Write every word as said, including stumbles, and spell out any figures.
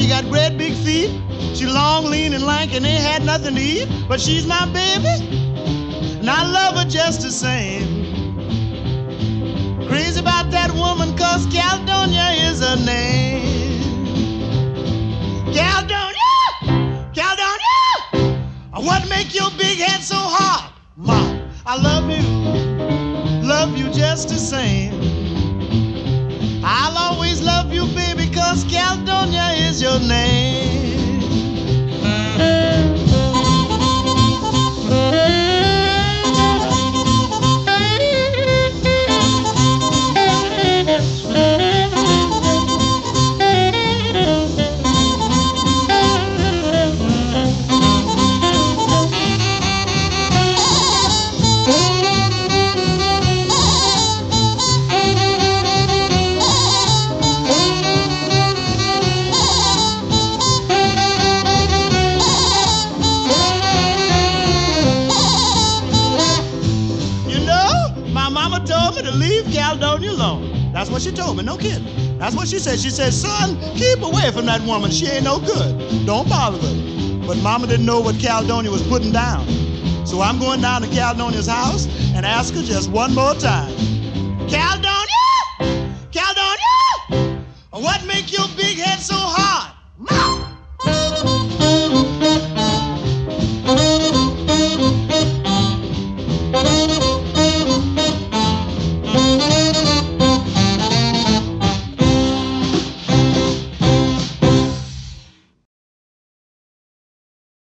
She got great big feet. She long, lean, and lank, and ain't had nothing to eat. But she's my baby, and I love her just the same. Crazy about that woman, cause Caledonia is her name. Caledonia! Caledonia! What make your big head so hard? Mom, I love you, love you just the same. I'll always love you, baby, cause Caledonia is your name. Caledonia alone. That's what she told me, no kidding. That's what she said. She said, son, keep away from that woman. She ain't no good. Don't bother with her. But Mama didn't know what Caledonia was putting down. So I'm going down to Caledonia's house and ask her just one more time. Caledonia! Caledonia! What make your big